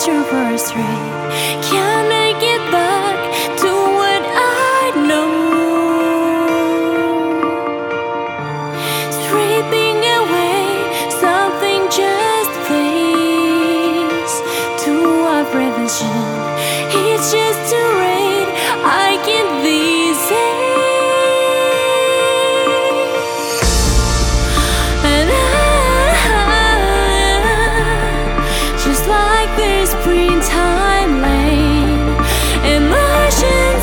your first rain. Can I get back to what I know? Stripping away something just fades to a prevention. It's just too late. I can't visit. And just like this springtime lane, emotions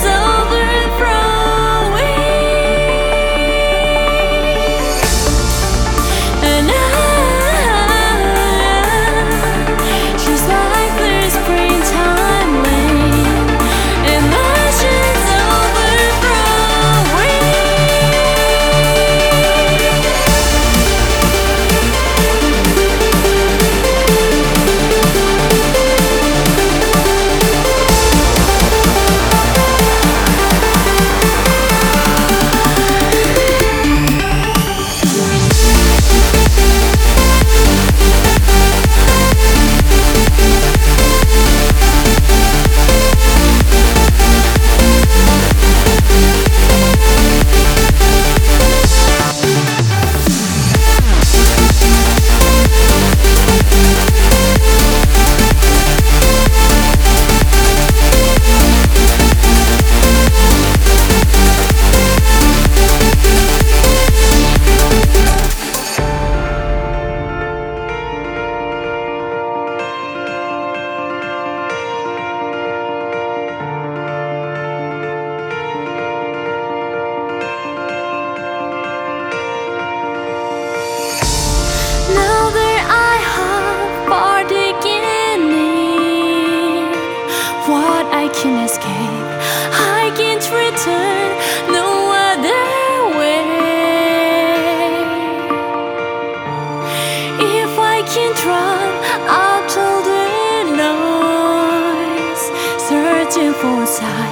overflowing. And just like this springtime lane, emotions overflowing. Now that I have partaken in what I can escape, I can't return no other way. If I can't run out of the noise, searching for signs.